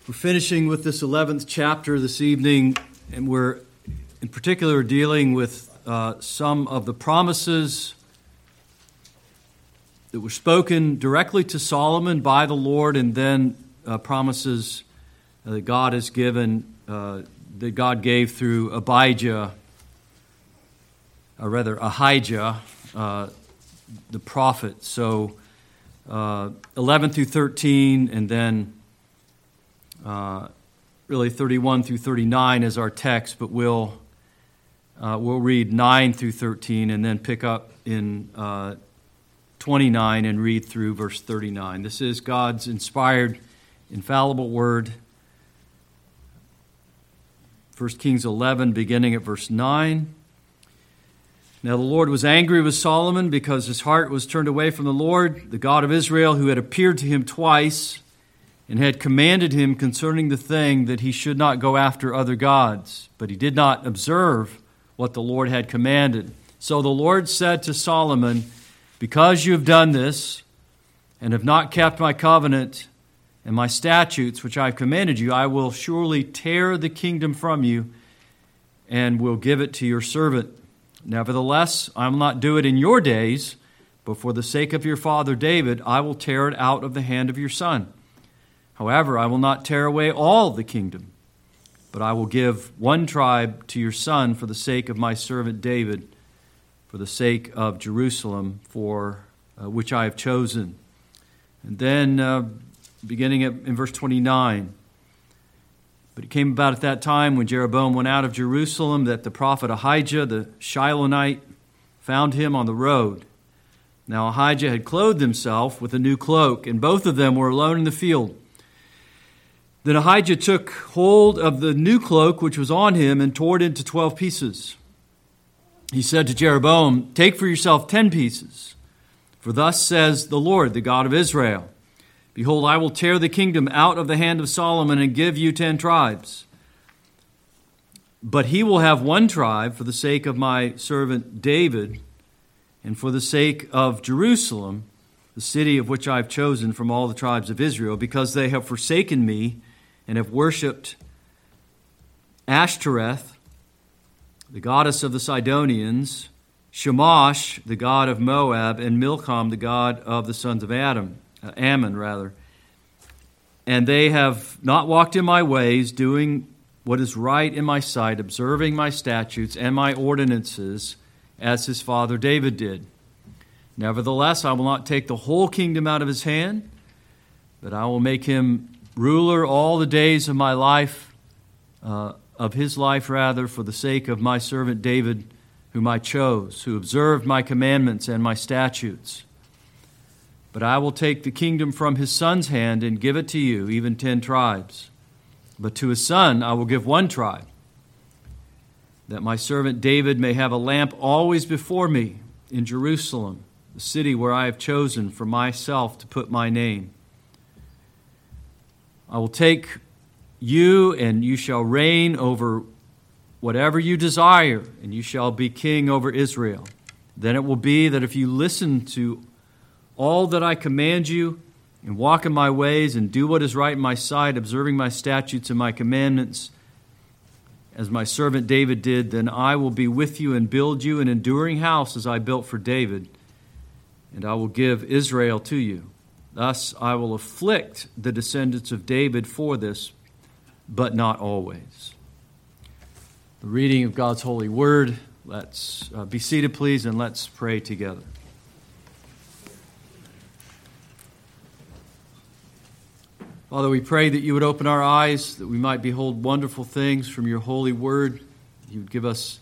We're finishing with this 11th chapter this evening, and we're in particular dealing with some of the promises that were spoken directly to Solomon by the Lord, and then promises that God has given, that God gave through Ahijah, the prophet. So 11 through 13, and then really 31 through 39 is our text, but we'll read 9 through 13 and then pick up in 29 and read through verse 39. This is God's inspired, infallible word. 1 Kings 11, beginning at verse 9. Now the Lord was angry with Solomon because his heart was turned away from the Lord, the God of Israel, who had appeared to him twice and had commanded him concerning the thing that he should not go after other gods. But he did not observe what the Lord had commanded. So the Lord said to Solomon, because you have done this and have not kept my covenant and my statutes which I have commanded you, I will surely tear the kingdom from you and will give it to your servant. Nevertheless, I will not do it in your days, but for the sake of your father David, I will tear it out of the hand of your son. However, I will not tear away all the kingdom, but I will give one tribe to your son for the sake of my servant David, for the sake of Jerusalem, for which I have chosen. And then, beginning in verse 29, but it came about at that time when Jeroboam went out of Jerusalem that the prophet Ahijah, the Shilonite, found him on the road. Now Ahijah had clothed himself with a new cloak, and both of them were alone in the field. Then Ahijah took hold of the new cloak which was on him and tore it into 12 pieces. He said to Jeroboam, take for yourself 10 pieces, for thus says the Lord, the God of Israel, behold, I will tear the kingdom out of the hand of Solomon and give you 10 tribes. But he will have one tribe for the sake of my servant David, and for the sake of Jerusalem, the city of which I have chosen from all the tribes of Israel, because they have forsaken me and have worshipped Ashtoreth, the goddess of the Sidonians, Shamash, the god of Moab, and Milcom, the god of the sons of Ammon. And they have not walked in my ways, doing what is right in my sight, observing my statutes and my ordinances, as his father David did. Nevertheless, I will not take the whole kingdom out of his hand, but I will make him ruler all the days of my life, of his life, for the sake of my servant David, whom I chose, who observed my commandments and my statutes. But I will take the kingdom from his son's hand and give it to you, even 10 tribes. But to his son I will give one tribe, that my servant David may have a lamp always before me in Jerusalem, the city where I have chosen for myself to put my name. I will take you, and you shall reign over whatever you desire, and you shall be king over Israel. Then it will be that if you listen to all that I command you, and walk in my ways, and do what is right in my sight, observing my statutes and my commandments, as my servant David did, then I will be with you and build you an enduring house as I built for David, and I will give Israel to you. Thus I will afflict the descendants of David for this, but not always. The reading of God's holy word. Let's be seated, please, and let's pray together. Father, we pray that you would open our eyes, that we might behold wonderful things from your holy word. You would give us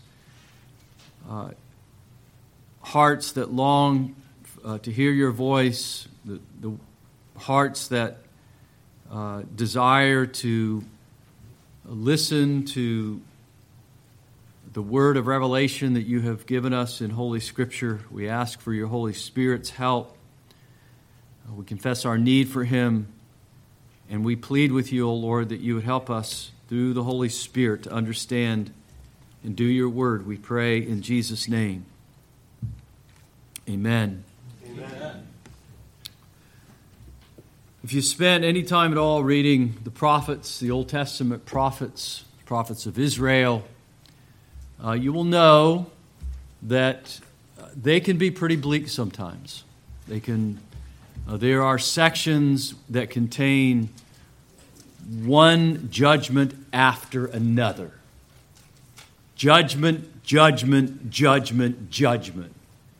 hearts that long to hear your voice, the hearts that desire to listen to the word of revelation that you have given us in Holy Scripture. We ask for your Holy Spirit's help. We confess our need for him. And we plead with you, O Lord, that you would help us through the Holy Spirit to understand and do your word. We pray in Jesus' name. Amen. Amen. If you spent any time at all reading the prophets, the Old Testament prophets of Israel, you will know that they can be pretty bleak sometimes. There are sections that contain one judgment after another. Judgment, judgment, judgment, judgment.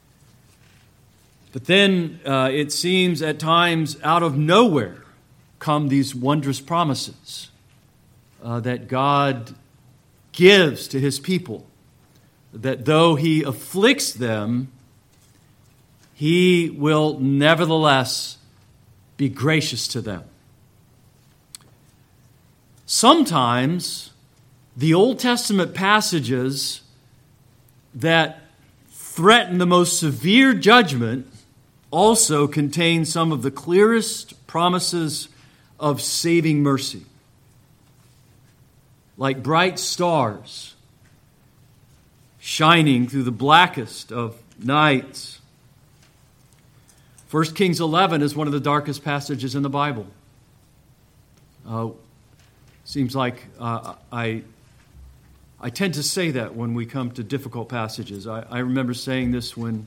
But then it seems at times out of nowhere come these wondrous promises that God gives to His people, that though He afflicts them, He will nevertheless be gracious to them. Sometimes the Old Testament passages that threaten the most severe judgment also contain some of the clearest promises of saving mercy. Like bright stars shining through the blackest of nights. 1 Kings 11 is one of the darkest passages in the Bible. Seems like I tend to say that when we come to difficult passages. I remember saying this when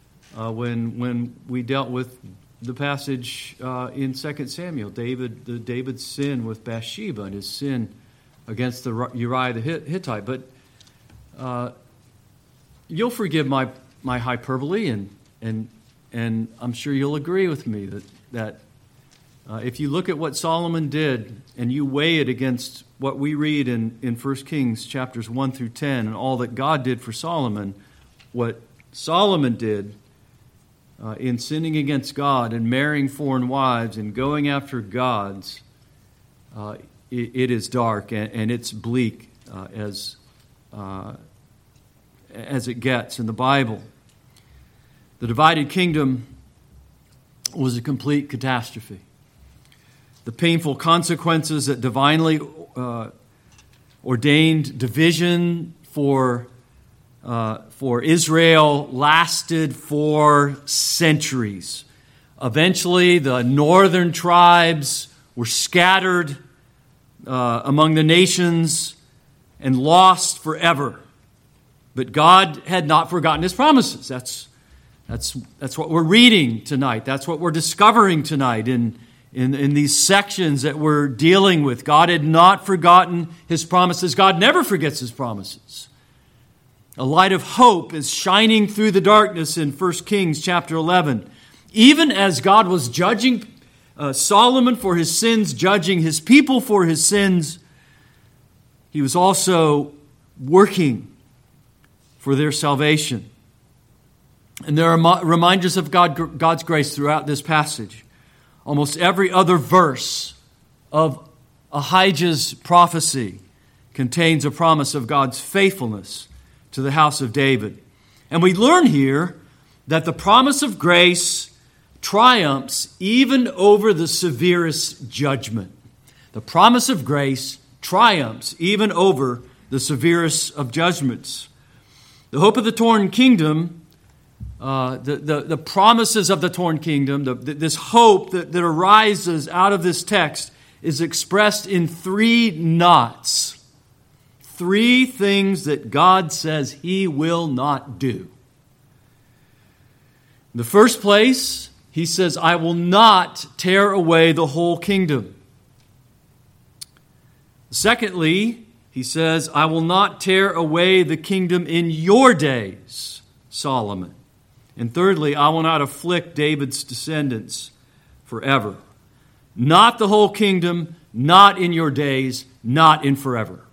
we dealt with the passage in 2 Samuel, David's sin with Bathsheba and his sin against the Uriah the Hittite. But you'll forgive my hyperbole, and I'm sure you'll agree with me that if you look at what Solomon did and you weigh it against what we read in 1 Kings chapters 1 through 10 and all that God did for Solomon, what Solomon did in sinning against God and marrying foreign wives and going after gods, it is dark and it's bleak as it gets in the Bible. The divided kingdom was a complete catastrophe. The painful consequences that divinely ordained division for Israel lasted for centuries. Eventually, the northern tribes were scattered among the nations and lost forever. But God had not forgotten His promises. That's what we're reading tonight. That's what we're discovering tonight in these sections that we're dealing with. God had not forgotten His promises. God never forgets His promises. A light of hope is shining through the darkness in 1 Kings chapter 11. Even as God was judging Solomon for his sins, judging his people for his sins, He was also working for their salvation. And there are reminders of God's grace throughout this passage. Almost every other verse of Ahijah's prophecy contains a promise of God's faithfulness to the house of David. And we learn here that the promise of grace triumphs even over the severest judgment. The promise of grace triumphs even over the severest of judgments. The hope of the torn kingdom, the promises of the torn kingdom, this hope that arises out of this text is expressed in three knots. Three things that God says He will not do. In the first place, He says, I will not tear away the whole kingdom. Secondly, He says, I will not tear away the kingdom in your days, Solomon. And thirdly, I will not afflict David's descendants forever. Not the whole kingdom, not in your days, not in forever.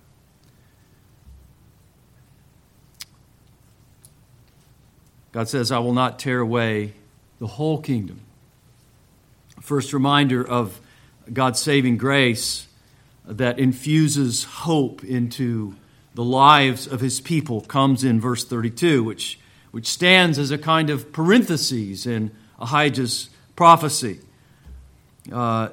God says, I will not tear away the whole kingdom. First reminder of God's saving grace that infuses hope into the lives of His people comes in verse 32, which stands as a kind of parenthesis in Ahijah's prophecy. But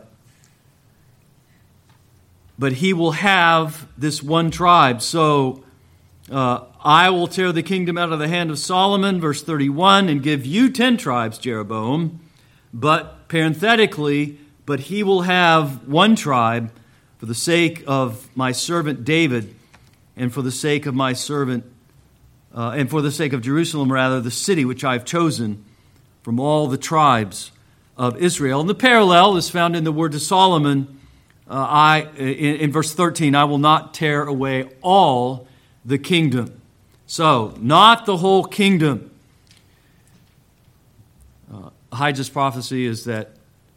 he will have this one tribe. So I will tear the kingdom out of the hand of Solomon, verse 31, and give you 10 tribes, Jeroboam. But parenthetically, but he will have one tribe for the sake of my servant David, and for the sake of my servant, and for the sake of Jerusalem, rather, the city which I have chosen from all the tribes of Israel. And the parallel is found in the word to Solomon, in verse 13, I will not tear away all the kingdom. So, not the whole kingdom. Ahijah's prophecy is that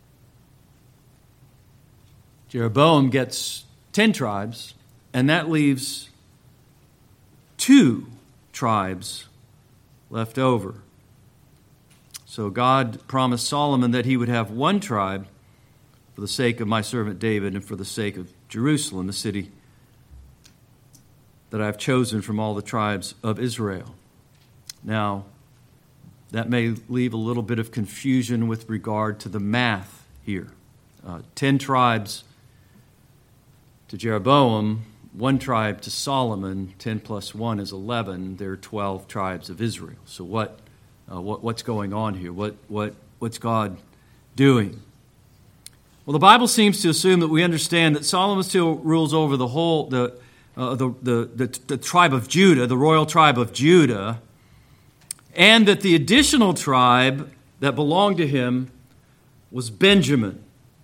Jeroboam gets 10 tribes, and that leaves 2 tribes left over. So God promised Solomon that he would have one tribe for the sake of my servant David and for the sake of Jerusalem, the city that I have chosen from all the tribes of Israel. Now, that may leave a little bit of confusion with regard to the math here. 10 tribes to Jeroboam, 1 tribe to Solomon. 10 plus 1 is 11. There are 12 tribes of Israel. So what's going on here? What's God doing? Well, the Bible seems to assume that we understand that Solomon still rules over the whole the tribe of Judah, the royal tribe of Judah, and that the additional tribe that belonged to him was Benjamin.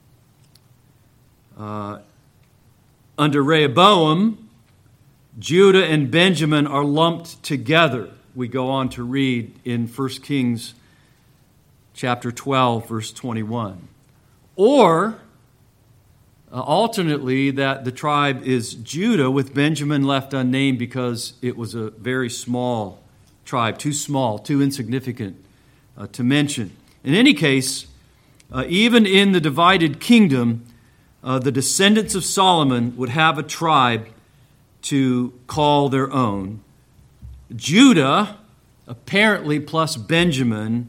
Under Rehoboam, Judah and Benjamin are lumped together. We go on to read in 1 Kings chapter 12, verse 21. Or, alternately, that the tribe is Judah with Benjamin left unnamed because it was a very small tribe, too small, too insignificant to mention. In any case, even in the divided kingdom, the descendants of Solomon would have a tribe to call their own. Judah, apparently plus Benjamin,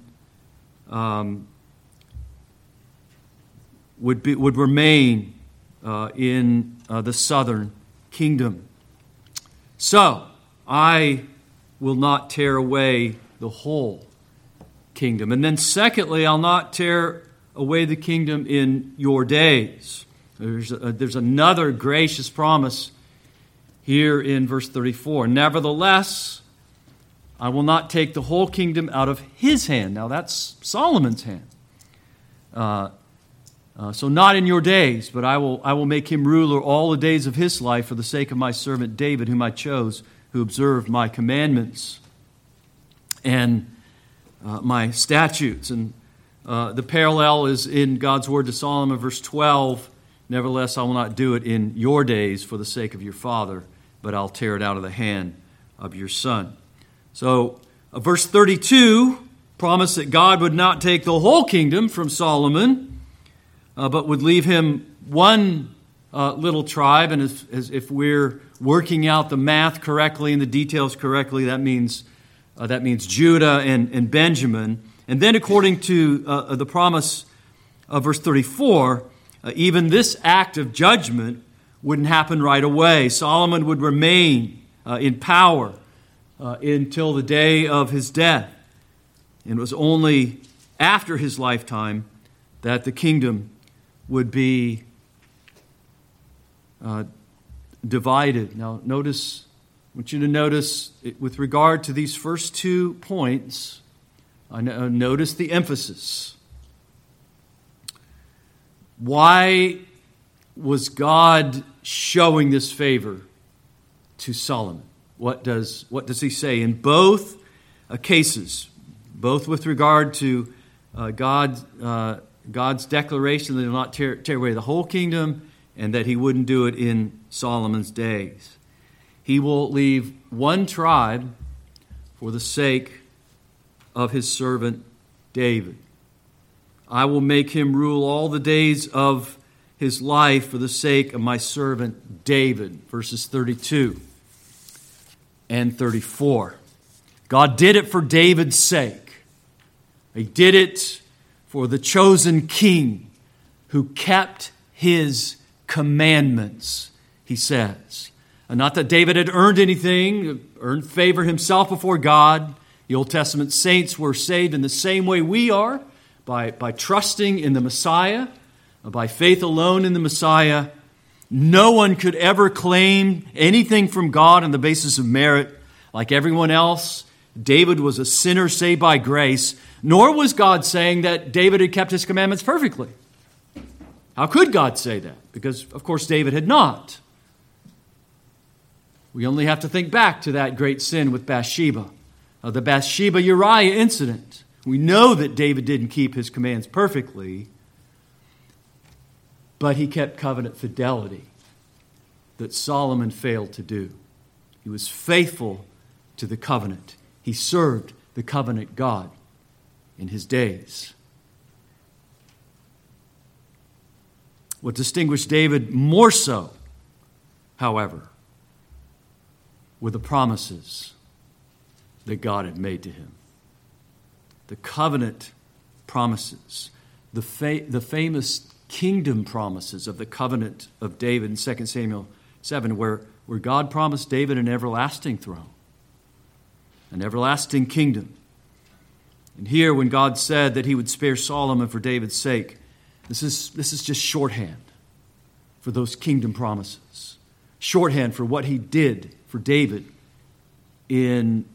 would remain in the southern kingdom. So, I will not tear away the whole kingdom. And then secondly, I'll not tear away the kingdom in your days. There's another gracious promise here in verse 34. Nevertheless, I will not take the whole kingdom out of his hand. Now that's Solomon's hand. So not in your days, but I will make him ruler all the days of his life for the sake of my servant David, whom I chose, who observed my commandments and my statutes. And the parallel is in God's word to Solomon, verse 12. Nevertheless, I will not do it in your days for the sake of your father, but I'll tear it out of the hand of your son. So, verse 32 promised that God would not take the whole kingdom from Solomon, but would leave him one little tribe. And as if we're working out the math correctly and the details correctly, that means Judah and Benjamin. And then, according to the promise of verse 34, even this act of judgment wouldn't happen right away. Solomon would remain in power until the day of his death. And it was only after his lifetime that the kingdom would be divided. Now, I want you to notice, with regard to these first 2 points, notice the emphasis. Why was God showing this favor to Solomon? What does he say in both cases, both with regard to God's declaration that he will not tear away the whole kingdom and that he wouldn't do it in Solomon's days? He will leave one tribe for the sake of his servant David. I will make him rule all the days of his life for the sake of my servant David. Verses 32 and 34. God did it for David's sake. He did it for the chosen king who kept his commandments, he says. And not that David had earned anything, earned favor himself before God. The Old Testament saints were saved in the same way we are, by trusting in the Messiah, by faith alone in the Messiah. No one could ever claim anything from God on the basis of merit like everyone else. David was a sinner saved by grace, nor was God saying that David had kept his commandments perfectly. How could God say that? Because, of course, David had not. We only have to think back to that great sin with Bathsheba, the Bathsheba-Uriah incident. We know that David didn't keep his commands perfectly, but he kept covenant fidelity that Solomon failed to do. He was faithful to the covenant. He served the covenant God in his days. What distinguished David more so, however, were the promises that God had made to him. The covenant promises, the famous kingdom promises of the covenant of David in 2 Samuel 7, where God promised David an everlasting throne, an everlasting kingdom. And here, when God said that he would spare Solomon for David's sake, this is just shorthand for those kingdom promises. Shorthand for what he did for David in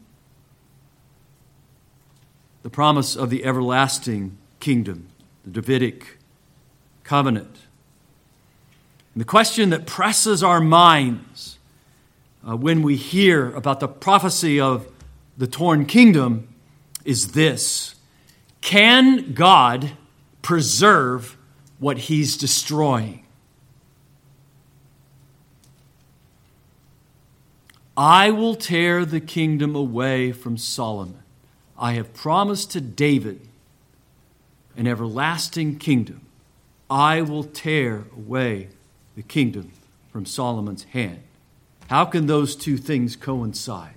the promise of the everlasting kingdom, the Davidic covenant. And the question that presses our minds when we hear about the prophecy of the torn kingdom is this: can God preserve what he's destroying? I will tear the kingdom away from Solomon. I have promised to David an everlasting kingdom. I will tear away the kingdom from Solomon's hand. How can those two things coincide?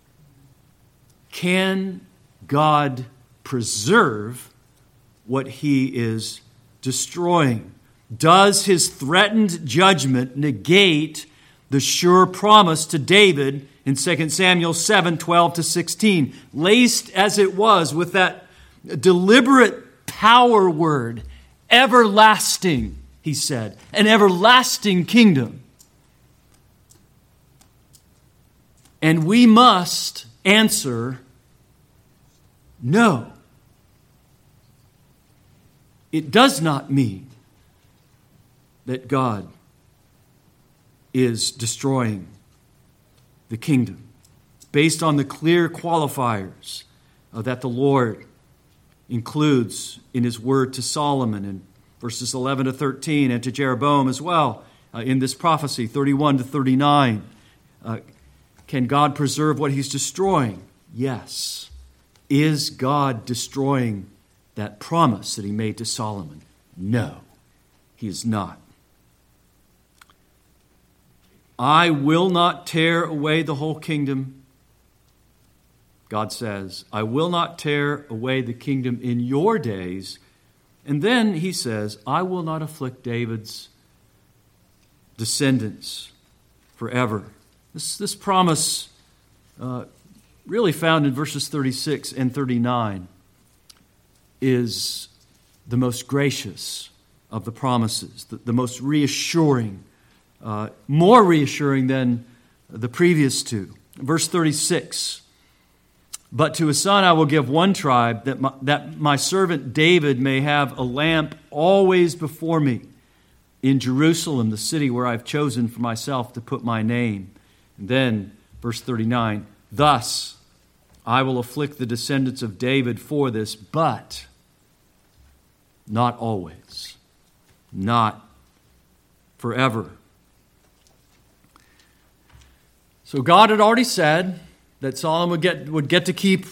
Can God preserve what he is destroying? Does his threatened judgment negate the sure promise to David in 2 Samuel 7, 12 to 16, laced as it was with that deliberate power word, everlasting, he said, an everlasting kingdom. And we must answer no. It does not mean that God is destroying the kingdom based on the clear qualifiers that the Lord includes in his word to Solomon in verses 11 to 13 and to Jeroboam as well in this prophecy, 31 to 39. Can God preserve what he's destroying? Yes. Is God destroying that promise that he made to Solomon? No, he is not. I will not tear away the whole kingdom. God says, I will not tear away the kingdom in your days. And then he says, I will not afflict David's descendants forever. This promise, really found in verses 36 and 39, is the most gracious of the promises, the most reassuring, more reassuring than the previous two. Verse 36, but to a son I will give one tribe, that my servant David may have a lamp always before me in Jerusalem, the city where I've chosen for myself to put my name. And then, verse 39, thus I will afflict the descendants of David for this, but not always, not forever. So God had already said that Solomon would get to keep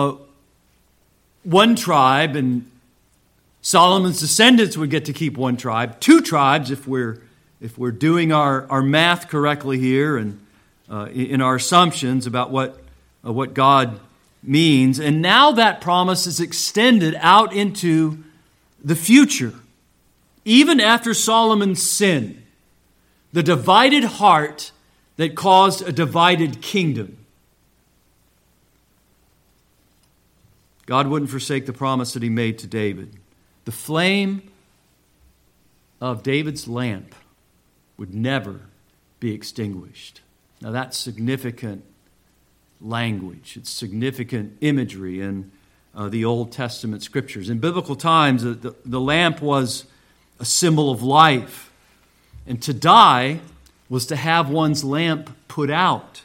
one tribe, and Solomon's descendants would get to keep one tribe, two tribes if we're doing our math correctly here and in our assumptions about what God means. And now that promise is extended out into the future. Even after Solomon's sin, the divided heart that caused a divided kingdom, God wouldn't forsake the promise that he made to David. The flame of David's lamp would never be extinguished. Now that's significant language. It's significant imagery in the Old Testament scriptures. In biblical times, the lamp was a symbol of life. And to die was to have one's lamp put out.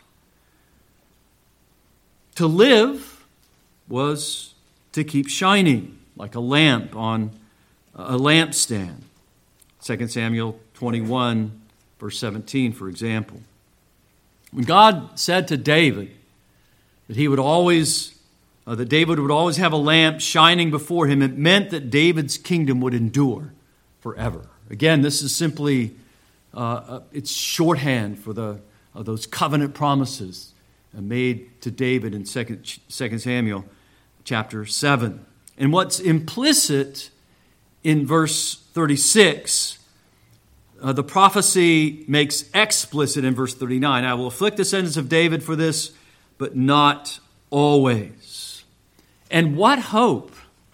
To live was to keep shining like a lamp on a lampstand. 2 Samuel 21, verse 17, for example. When God said to David that that David would always have a lamp shining before him, it meant that David's kingdom would endure forever. Again, this is simply it's shorthand for those covenant promises made to David in 2 Samuel chapter 7. And what's implicit in verse 36, the prophecy makes explicit in verse 39. I will afflict the descendants of David for this, but not always. And what hope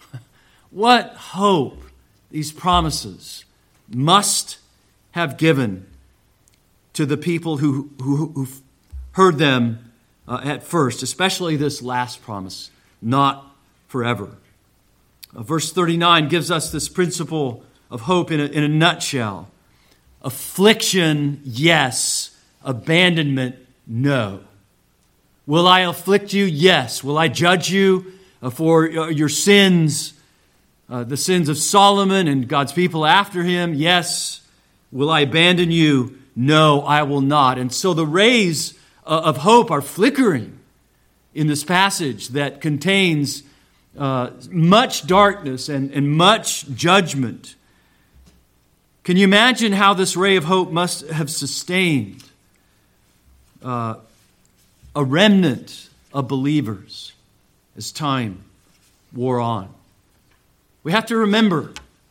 these promises must have given to the people who heard them at first, especially this last promise, not forever. Verse 39 gives us this principle of hope in a nutshell. Affliction, yes. Abandonment, no. Will I afflict you? Yes. Will I judge you for your sins, the sins of Solomon and God's people after him? Yes. Will I abandon you? No, I will not. And so the rays of hope are flickering in this passage that contains much darkness and much judgment. Can you imagine how this ray of hope must have sustained a remnant of believers as time wore on? We have to remember,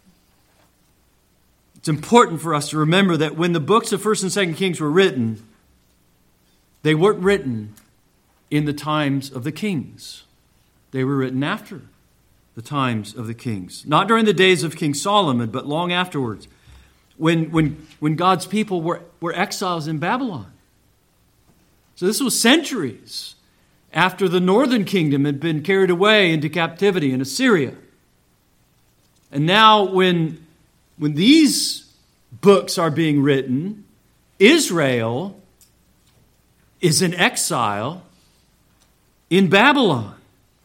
it's important for us to remember that when the books of 1st and 2nd Kings were written, they weren't written in the times of the kings. They were written after the times of the kings. Not during the days of King Solomon, but long afterwards, when God's people were exiles in Babylon. So this was centuries after the northern kingdom had been carried away into captivity in Assyria. And now when these books are being written, Israel is in exile in Babylon.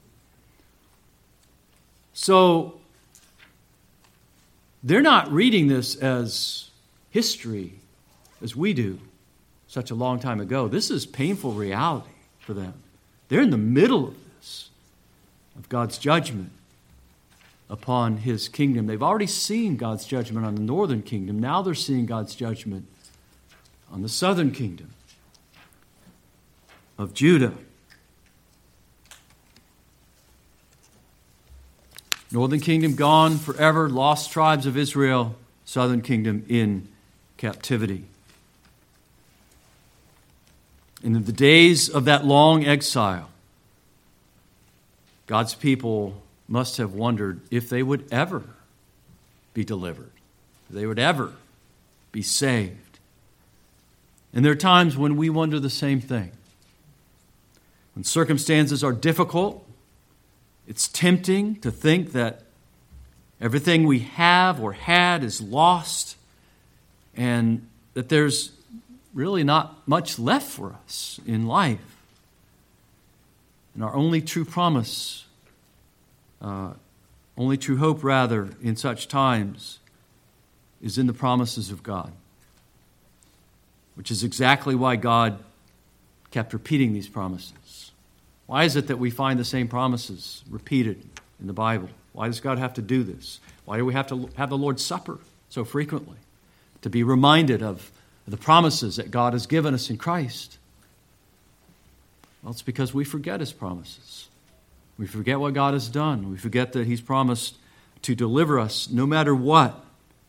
So they're not reading this as history as we do such a long time ago. This is painful reality for them. They're in the middle of this, of God's judgment upon his kingdom. They've already seen God's judgment on the northern kingdom. Now they're seeing God's judgment on the southern kingdom of Judah. Northern kingdom gone forever, lost tribes of Israel, southern kingdom in captivity. And in the days of that long exile, God's people must have wondered if they would ever be delivered, if they would ever be saved. And there are times when we wonder the same thing. When circumstances are difficult, it's tempting to think that everything we have or had is lost and that there's really not much left for us in life. And our only true promise, only true hope rather, in such times is in the promises of God, which is exactly why God kept repeating these promises. Why is it that we find the same promises repeated in the Bible? Why does God have to do this? Why do we have to have the Lord's Supper so frequently? To be reminded of the promises that God has given us in Christ. Well, it's because we forget his promises. We forget what God has done. We forget that he's promised to deliver us no matter what.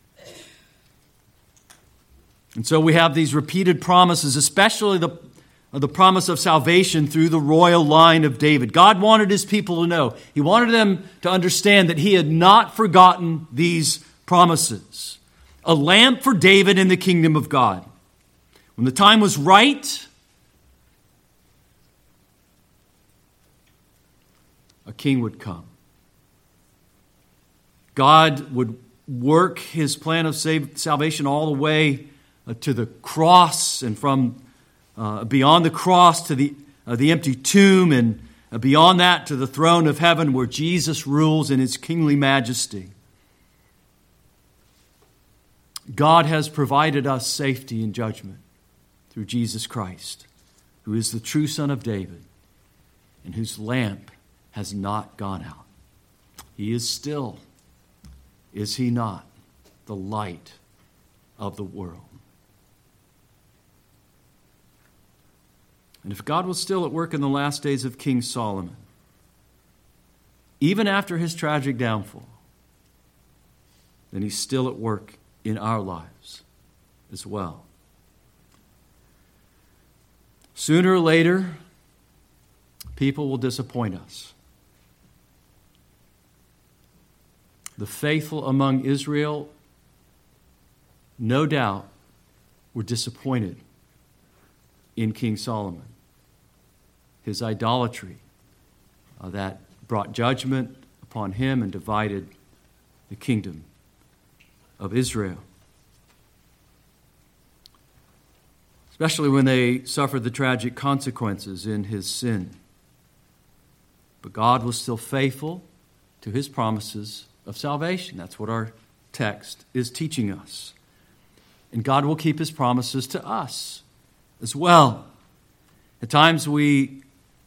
And so we have these repeated promises, especially the promise of salvation through the royal line of David. God wanted his people to know. He wanted them to understand that he had not forgotten these promises. a lamp for David in the kingdom of God. When the time was right, a king would come. God would work his plan of salvation all the way to the cross, and from beyond the cross to the empty tomb, and beyond that to the throne of heaven where Jesus rules in his kingly majesty. God has provided us safety and judgment through Jesus Christ, who is the true Son of David and whose lamp has not gone out. He is still, is he not, the light of the world. And if God was still at work in the last days of King Solomon, even after his tragic downfall, then he's still at work in our lives as well. Sooner or later, people will disappoint us. The faithful among Israel, no doubt, were disappointed in King Solomon. His idolatry that brought judgment upon him and divided the kingdom of Israel. Especially when they suffered the tragic consequences in his sin. But God was still faithful to his promises of salvation. That's what our text is teaching us. And God will keep his promises to us as well. At times we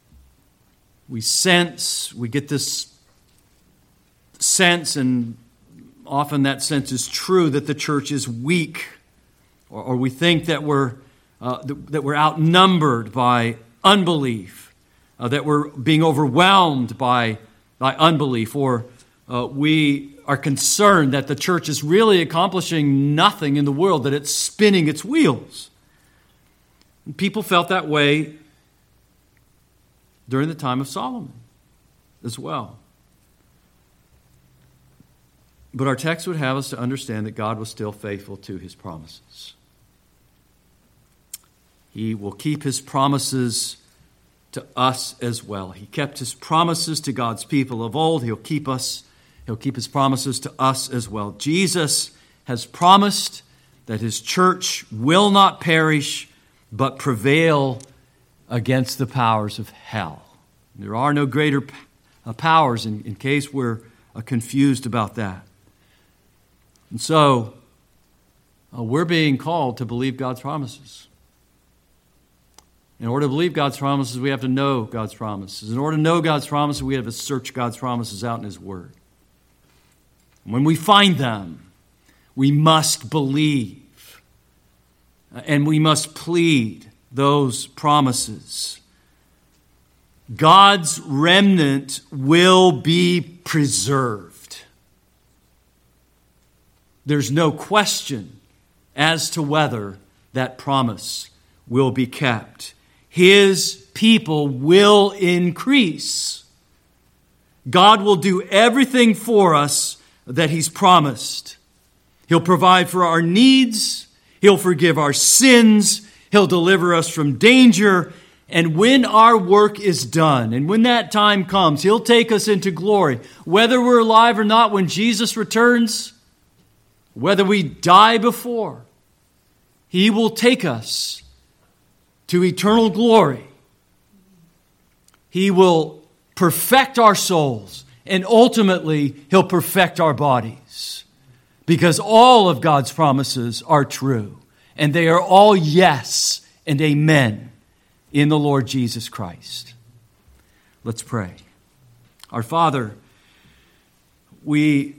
get this sense, and often that sense is true, that the church is weak, or we think that we're outnumbered by unbelief, that we're being overwhelmed by unbelief, or we are concerned that the church is really accomplishing nothing in the world, that it's spinning its wheels. And people felt that way during the time of Solomon as well. But our text would have us to understand that God was still faithful to his promises. He will keep his promises to us as well. He kept his promises to God's people of old. He'll keep his promises to us as well. Jesus has promised that his church will not perish, but prevail against the powers of hell. There are no greater powers, in case we're confused about that. And so, we're being called to believe God's promises. In order to believe God's promises, we have to know God's promises. In order to know God's promises, we have to search God's promises out in his word. When we find them, we must believe, and we must plead those promises. God's remnant will be preserved. There's no question as to whether that promise will be kept. His people will increase. God will do everything for us that he's promised. He'll provide for our needs. He'll forgive our sins. He'll deliver us from danger. And when our work is done, and when that time comes, he'll take us into glory. Whether we're alive or not when Jesus returns, whether we die before, he will take us to eternal glory. He will perfect our souls, and ultimately he'll perfect our bodies. Because all of God's promises are true, and they are all yes and amen in the Lord Jesus Christ. Let's pray. Our Father, we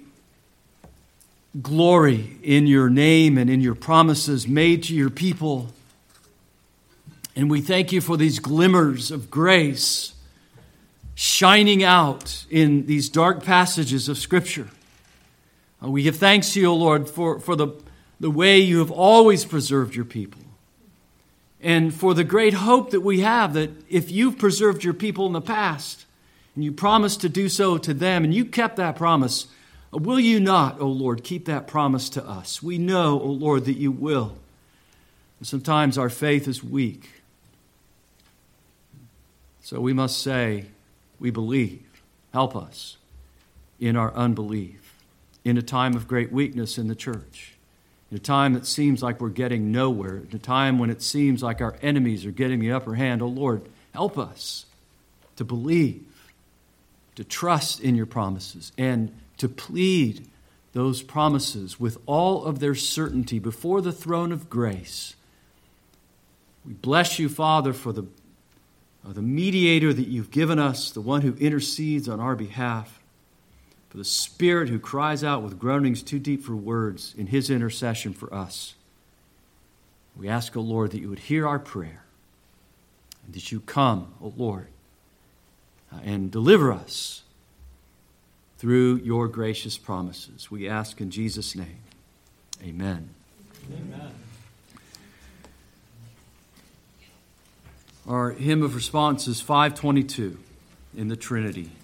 glory in your name and in your promises made to your people. And we thank you for these glimmers of grace shining out in these dark passages of Scripture. We give thanks to you, O Lord, for the way you have always preserved your people. And for the great hope that we have that if you've preserved your people in the past, and you promised to do so to them, and you kept that promise, Will you not, O Lord, keep that promise to us? We know, O Lord, that you will. And sometimes our faith is weak. So we must say, we believe. Help us in our unbelief, in a time of great weakness in the church, in a time that seems like we're getting nowhere, in a time when it seems like our enemies are getting the upper hand. Oh Lord, help us to believe, to trust in your promises, and to plead those promises with all of their certainty before the throne of grace. We bless you, Father, for the mediator that you've given us, the one who intercedes on our behalf, for the Spirit who cries out with groanings too deep for words in his intercession for us. We ask, O Lord, that you would hear our prayer, and that you come, O Lord, and deliver us through your gracious promises. We ask in Jesus' name. Amen. Amen. Our hymn of response is 522 in the Trinity.